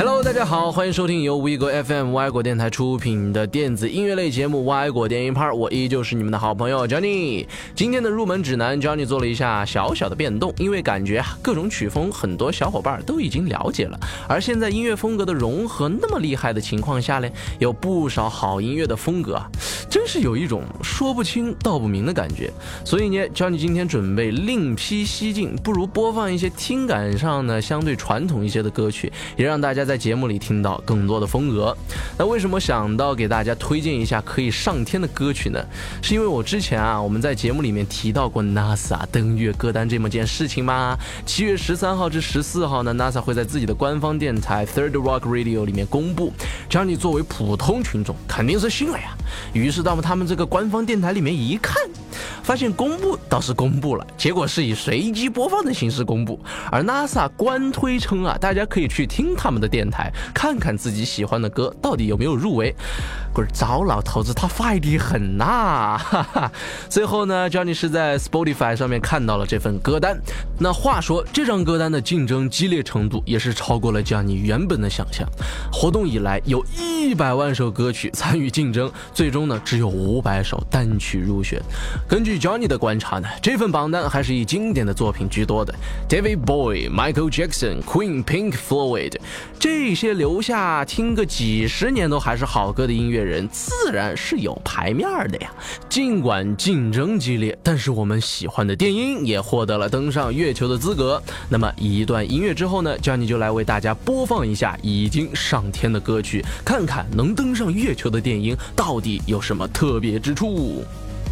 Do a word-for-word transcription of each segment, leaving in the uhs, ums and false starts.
Hello， 大家好，欢迎收听由维格 F M 歪果电台出品的电子音乐类节目歪果电音趴，我依旧是你们的好朋友 Johnny。今天的入门指南 Johnny 做了一下小小的变动，因为感觉各种曲风很多小伙伴都已经了解了，而现在音乐风格的融合那么厉害的情况下呢，有不少好音乐的风格啊，真是有一种说不清道不明的感觉。所以呢 Johnny 今天准备另辟蹊径，不如播放一些听感上呢相对传统一些的歌曲，也让大家在节目里听到更多的风格。那为什么想到给大家推荐一下可以上天的歌曲呢？是因为我之前啊我们在节目里面提到过 NASA 登月歌单这么件事情吗？七月十三号至十四号呢 NASA 会在自己的官方电台 Third Rock Radio 里面公布。Johnny 作为普通群众肯定是信了呀，于是到他们这个官方电台里面一看，发现公布倒是公布了，结果是以随机播放的形式公布。而 NASA 官推称啊，大家可以去听他们的电台，看看自己喜欢的歌到底有没有入围。可是糟老头子他快得很呐、啊！哈哈。最后呢 ，Johnny 是在 Spotify 上面看到了这份歌单。那话说，这张歌单的竞争激烈程度也是超过了 Johnny 原本的想象。活动以来有一百万首歌曲参与竞争，最终呢只有五百首单曲入选。根据 Johnny 的观察呢，这份榜单还是以经典的作品居多的 ，David Bowie、Michael Jackson、Queen、Pink Floyd 这些留下听个几十年都还是好歌的音乐人，自然是有排面的呀。尽管竞争激烈，但是我们喜欢的电音也获得了登上月球的资格。那么一段音乐之后呢 ，Johnny 就来为大家播放一下已经上天的歌曲，看看能登上月球的电音到底有什么特别之处。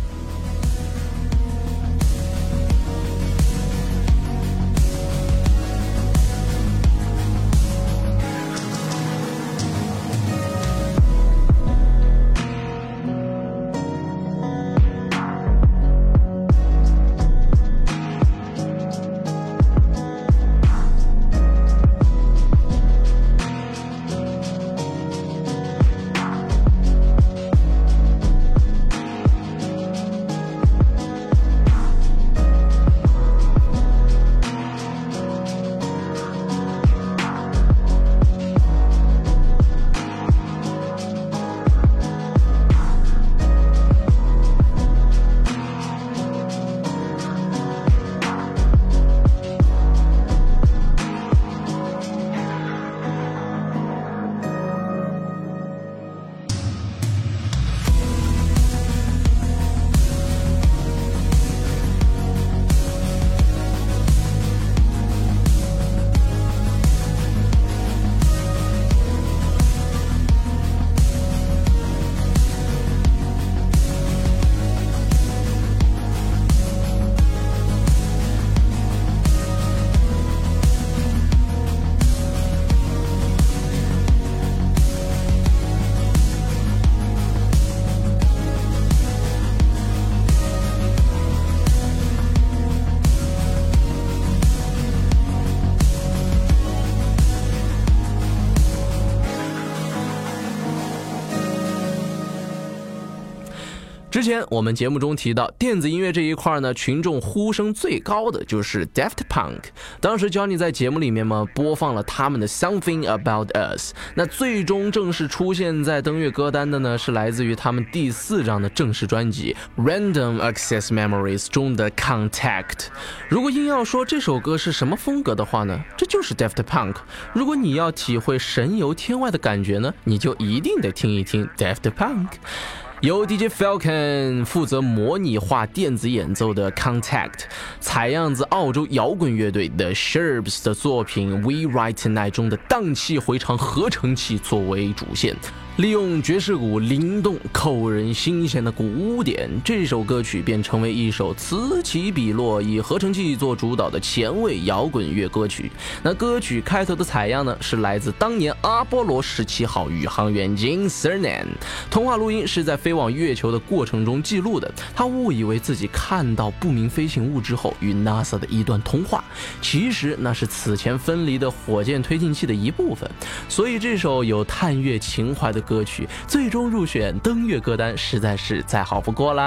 之前我们节目中提到，电子音乐这一块呢，群众呼声最高的就是 Daft Punk。当时 Johnny 在节目里面嘛，播放了他们的 Something About Us。那最终正式出现在登月歌单的呢，是来自于他们第四张的正式专辑 Random Access Memories 中的 Contact。如果硬要说这首歌是什么风格的话呢，这就是 Daft Punk。如果你要体会神游天外的感觉呢，你就一定得听一听 Daft Punk。由 D J Falcon 负责模拟化电子演奏的 Contact， 采样自澳洲摇滚乐队 The Sherbs 的作品 We Write Tonight 中的荡气回肠合成器作为主线，利用爵士鼓灵动扣人心弦的鼓点，这首歌曲便成为一首此起彼落以合成器做主导的前卫摇滚乐歌曲。那歌曲开头的采样呢，是来自当年阿波罗十七号宇航员 Gene Cernan， 通话录音是在飞往月球的过程中记录的。他误以为自己看到不明飞行物之后与 NASA 的一段通话，其实那是此前分离的火箭推进器的一部分。所以这首有探月情怀的歌曲最终入选登月歌单，实在是再好不过啦。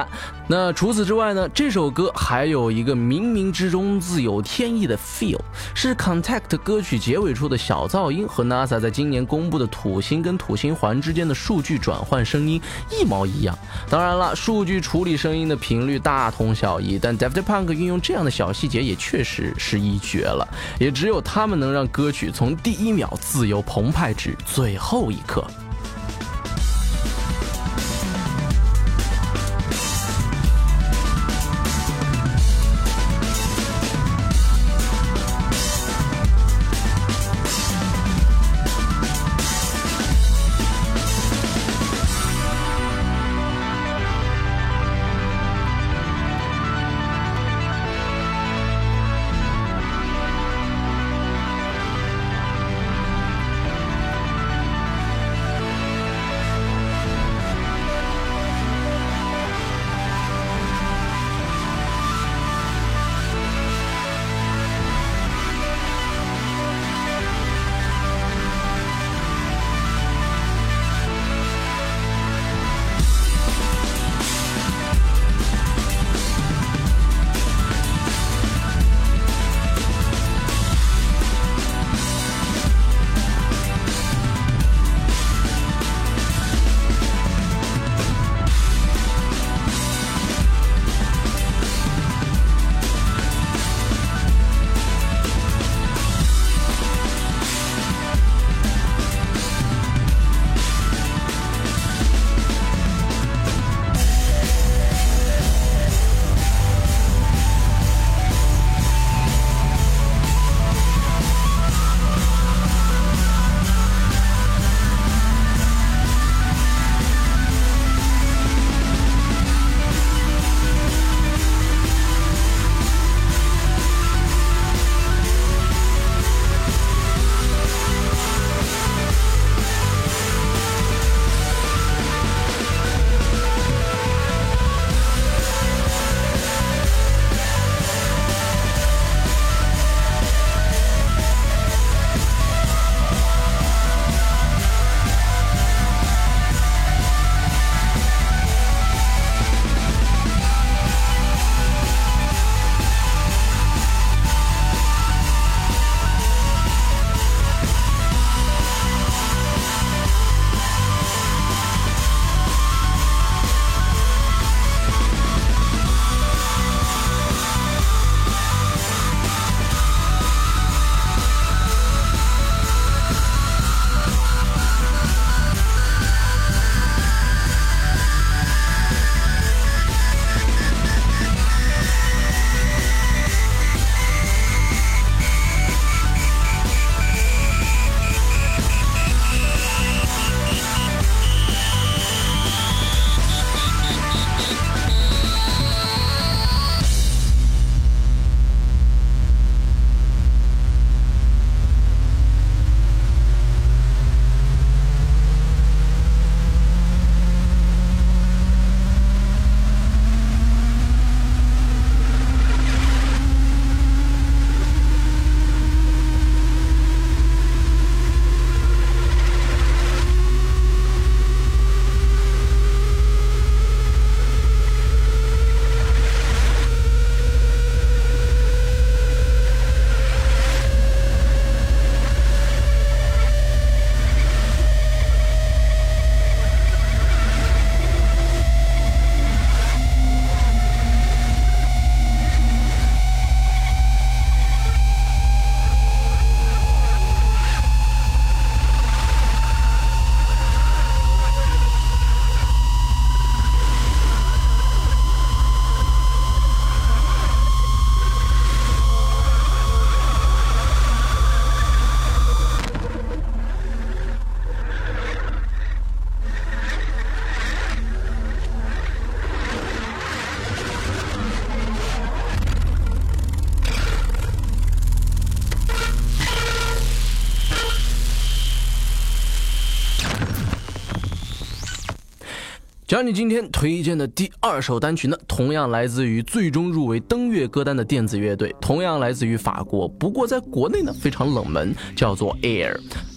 那除此之外呢，这首歌还有一个冥冥之中自有天意的 feel， 是 Contact 歌曲结尾处的小噪音和 NASA 在今年公布的土星跟土星环之间的数据转换声音一毛一样。当然了，数据处理声音的频率大同小异，但 Daft Punk 运用这样的小细节也确实是一绝了，也只有他们能让歌曲从第一秒自由澎湃至最后一刻。Johnny 今天推荐的第二首单曲呢，同样来自于最终入围登月歌单的电子乐队，同样来自于法国，不过在国内呢非常冷门，叫做 Air。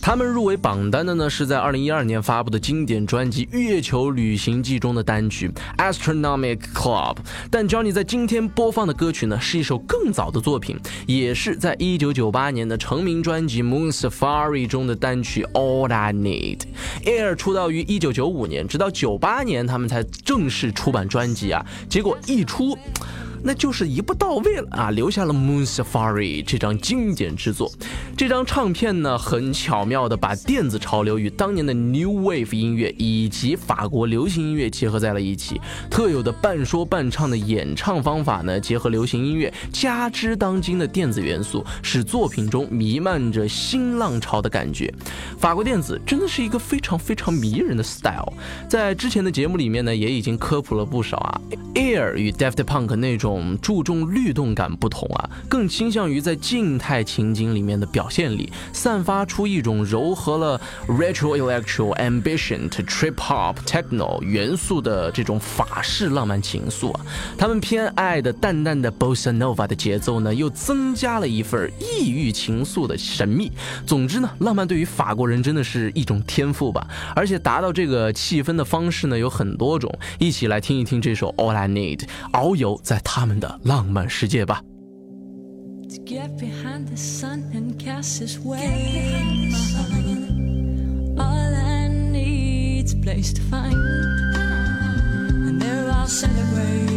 他们入围榜单的呢是在二零一二年发布的经典专辑《月球旅行记》中的单曲 Astronomic Club。 但 Johnny 在今天播放的歌曲呢是一首更早的作品，也是在一九九八年的成名专辑 Moon Safari 中的单曲 All I Need。 Air 出道于一九九五年，直到九八年他们才正式出版专辑啊，结果一出那就是一步到位了啊，留下了 Moon Safari 这张经典之作。这张唱片呢，很巧妙地把电子潮流与当年的 New Wave 音乐以及法国流行音乐结合在了一起。特有的半说半唱的演唱方法呢，结合流行音乐，加之当今的电子元素，使作品中弥漫着新浪潮的感觉。法国电子真的是一个非常非常迷人的 style。在之前的节目里面呢，也已经科普了不少啊。Air 与 Daft Punk 那种注重律动感不同啊，更倾向于在静态情景里面的表现力，散发出一种糅合了 retro electro ambient trip hop techno 元素的这种法式浪漫情愫啊。他们偏爱的淡淡的 bossa nova 的节奏呢，又增加了一份异域情愫的神秘。总之呢，浪漫对于法国人真的是一种天赋吧，而且达到这个气氛的方式呢有很多种。一起来听一听这首 All I Need， 遨游在他们的浪漫世界吧。 To get behind the sun and cast his way. All I need's a place to find, and there I'll celebrate.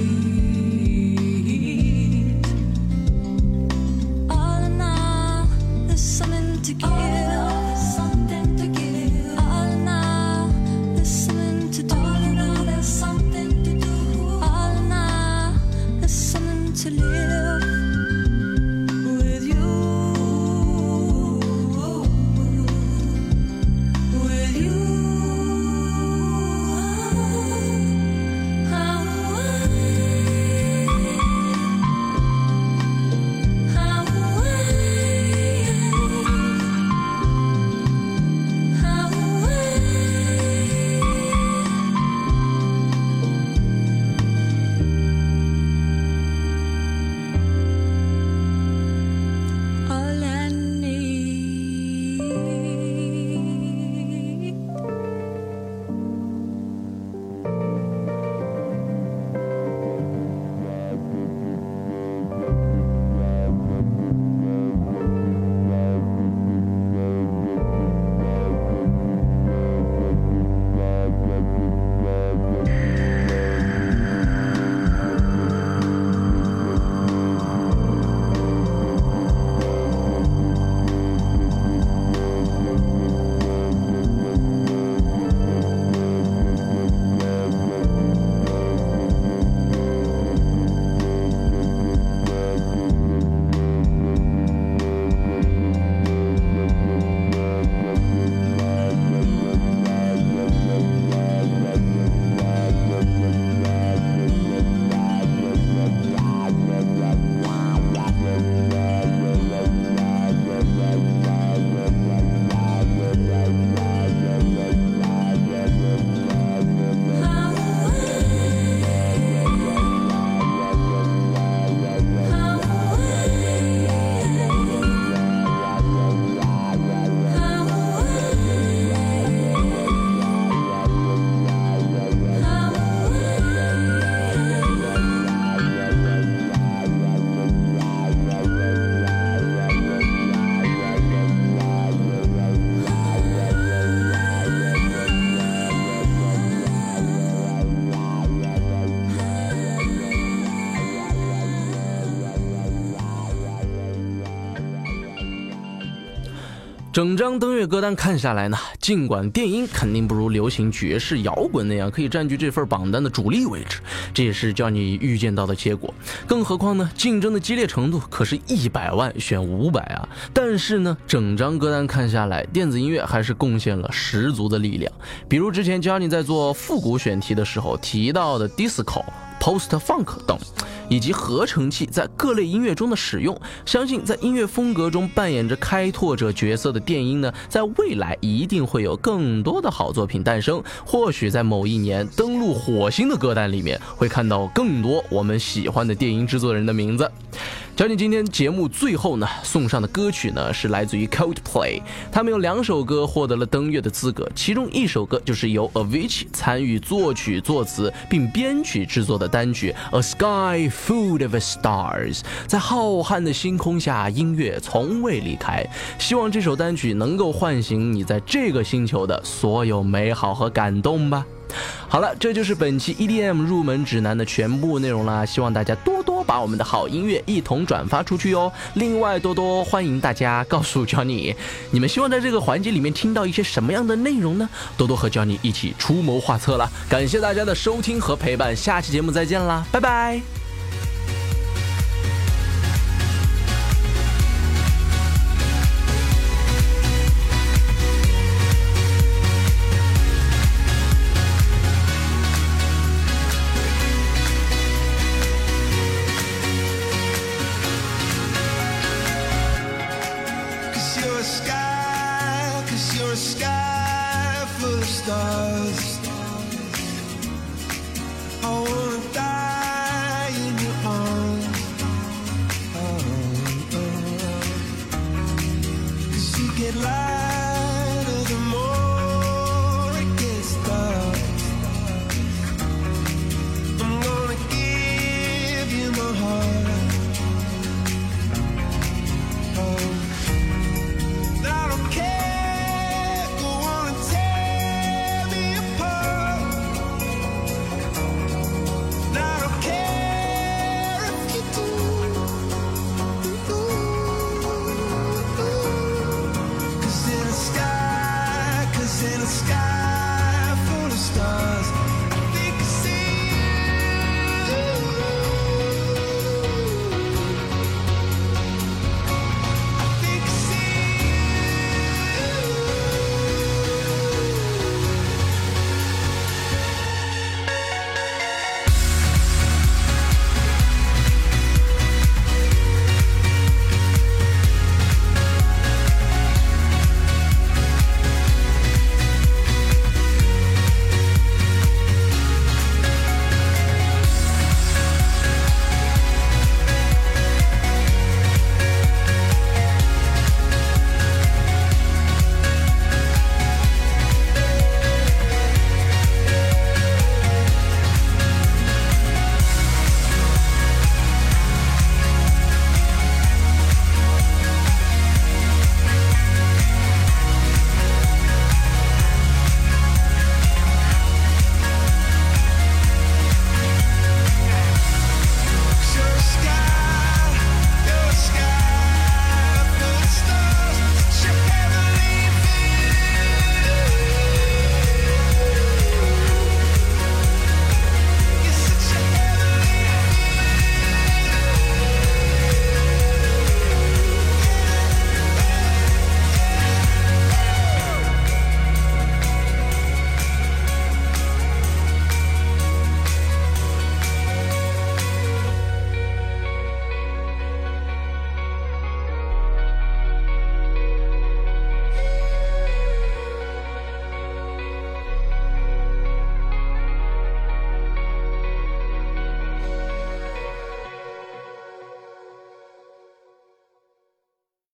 All in all, there's something to give. Something to give. All in all, there's something to do. All in all, there's something to do. All in all, there's something to live. 《整张登月歌单看下来呢，尽管电音肯定不如流行爵士摇滚那样可以占据这份榜单的主力位置，这也是叫你预见到的结果。更何况呢，竞争的激烈程度可是一百万选五百啊！但是呢，整张歌单看下来，电子音乐还是贡献了十足的力量。比如之前 Johnny 在做复古选题的时候提到的 Disco、Post-Funk 等，以及合成器在各类音乐中的使用，相信在音乐风格中扮演着开拓者角色的电音呢，在未来一定会有更多的好作品诞生。或许在某一年登陆火星的歌单里面，会看到更多我们喜欢的电音制作人的名字。 教你今天节目最后呢送上的歌曲呢是来自于 Coldplay， 他们有两首歌获得了登月的资格，其中一首歌就是由 Avicii 参与作曲作词并编曲制作的单曲 A Sky Full of Stars， 在浩瀚的星空下，音乐从未离开。希望这首单曲能够唤醒你在这个星球的所有美好和感动吧。好了，这就是本期 E D M 入门指南的全部内容啦，希望大家多多把我们的好音乐一同转发出去哦。另外，多多欢迎大家告诉 Johnny， 你们希望在这个环节里面听到一些什么样的内容呢？多多和 Johnny 一起出谋划策了。感谢大家的收听和陪伴，下期节目再见啦，拜拜。 You're a sky full of stars.